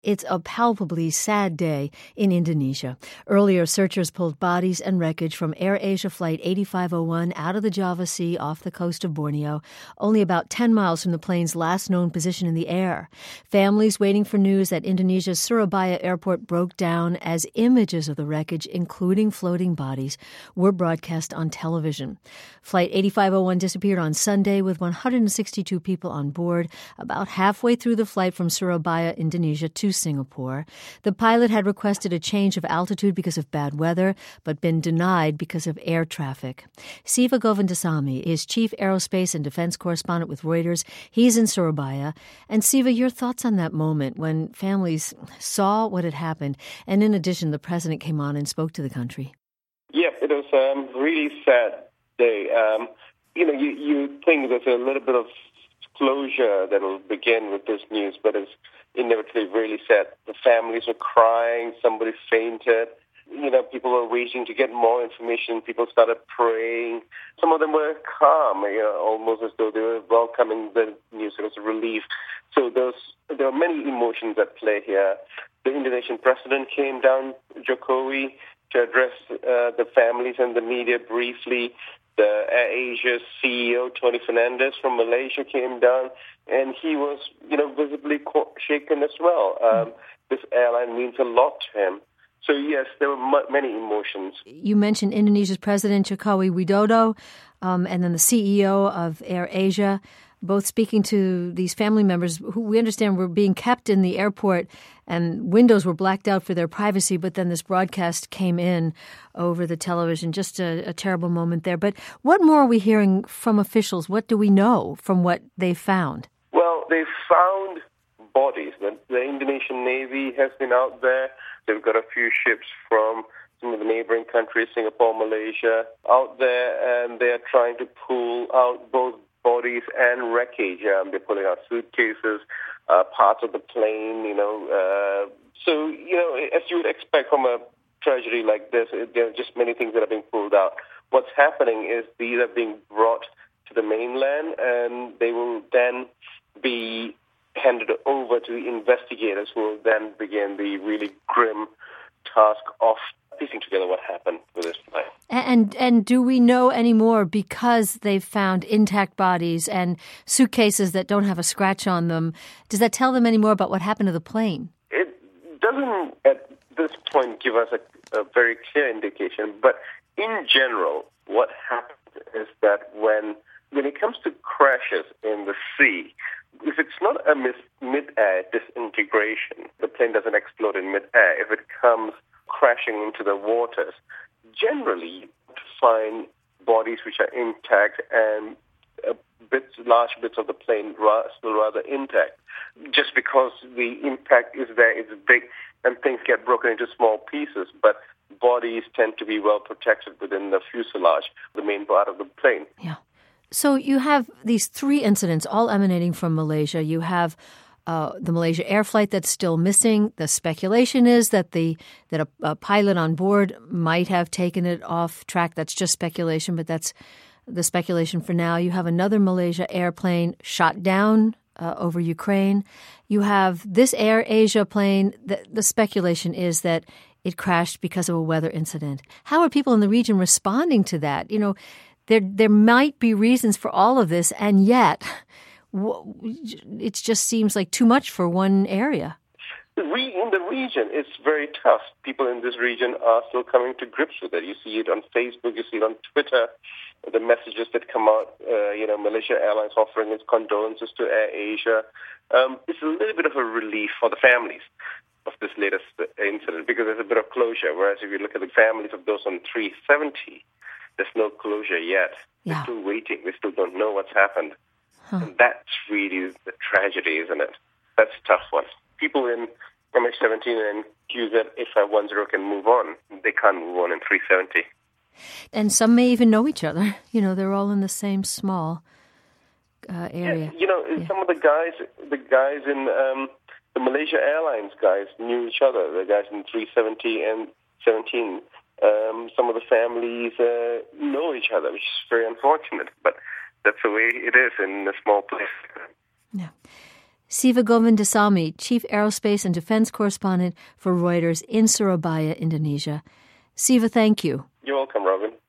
It's a palpably sad day in Indonesia. Earlier, searchers pulled bodies and wreckage from AirAsia Flight 8501 out of the Java Sea off the coast of Borneo, only about 10 miles from the plane's last known position in the air. Families waiting for news that Indonesia's Surabaya airport broke down as images of the wreckage, including floating bodies, were broadcast on television. Flight 8501 disappeared on Sunday with 162 people on board, about halfway through the flight from Surabaya, Indonesia, to Singapore. The pilot had requested a change of altitude because of bad weather, but been denied because of air traffic. Siva Govindasamy is Chief Aerospace and Defense Correspondent with Reuters. He's in Surabaya. And Siva, your thoughts on that moment when families saw what had happened, and in addition, the president came on and spoke to the country? Yeah, it was a really sad day. You think there's a little bit of closure that will begin with this news, but it's inevitably really sad. The families were crying, somebody fainted. People were waiting to get more information. People started praying. Some of them were calm, almost as though they were welcoming the news. It was a relief. So there are many emotions at play here. The Indonesian president came down, Jokowi, to address the families and the media briefly. The AirAsia CEO, Tony Fernandes from Malaysia, came down, and he was, visibly shaken as well. This airline means a lot to him. So, yes, there were many emotions. You mentioned Indonesia's President, Jokowi Widodo, and then the CEO of AirAsia, both speaking to these family members who we understand were being kept in the airport and windows were blacked out for their privacy, but then this broadcast came in over the television. Just a terrible moment there. But what more are we hearing from officials? What do we know from what they found? Well, they found bodies. The Indonesian Navy has been out there. They've got a few ships from some of the neighboring countries, Singapore, Malaysia, out there, and they're trying to pull out both bodies and wreckage. They're pulling out suitcases, parts of the plane, So, as you would expect from a tragedy like this, there are just many things that are being pulled out. What's happening is these are being brought to the mainland, and they will then be handed over to the investigators who will then begin the really grim task of piecing together what happened with this plane. And do we know any more because they've found intact bodies and suitcases that don't have a scratch on them? Does that tell them any more about what happened to the plane? It doesn't at this point give us a very clear indication, but in general, what happens is that when it comes to crashes in the sea, if it's not a mid-air disintegration, the plane doesn't explode in mid-air. If it comes crashing into the waters, generally you find bodies which are intact and large bits of the plane still rather intact. Just because the impact is there, it's big, and things get broken into small pieces, but bodies tend to be well protected within the fuselage, the main part of the plane. Yeah. So you have these three incidents all emanating from Malaysia. You have the Malaysia Air flight that's still missing. The speculation is that a pilot on board might have taken it off track. That's just speculation, but that's the speculation for now. You have another Malaysia airplane shot down over Ukraine. You have this AirAsia plane. The speculation is that it crashed because of a weather incident. How are people in the region responding to that? There might be reasons for all of this, and yet it just seems like too much for one area. In the region, it's very tough. People in this region are still coming to grips with it. You see it on Facebook, you see it on Twitter, the messages that come out, Malaysia Airlines offering its condolences to AirAsia. It's a little bit of a relief for the families of this latest incident because there's a bit of closure, whereas if you look at the families of those on 370, there's no closure yet. Yeah. They're still waiting. They still don't know what's happened. And that's really the tragedy, isn't it? That's a tough one. People in MH17 and QZ8510 can move on. They can't move on in 370. And some may even know each other. They're all in the same small area. Yeah, some of the guys in the Malaysia Airlines guys knew each other. The guys in 370 and 17. Some of the families know each other, which is very unfortunate. But that's the way it is in a small place. Yeah. Siva Govindasamy, Chief Aerospace and Defense Correspondent for Reuters in Surabaya, Indonesia. Siva, thank you. You're welcome, Robin.